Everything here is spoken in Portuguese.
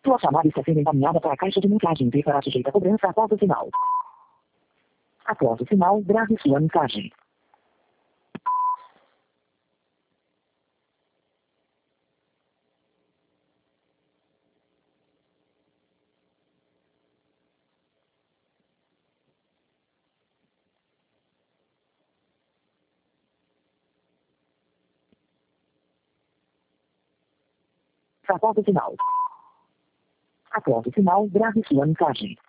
Sua chamada está sendo encaminhada para a caixa de mensagem e será sujeita a cobrança após o sinal. Após o sinal, grave sua mensagem. Após o sinal. Após o sinal, grave sua mensagem.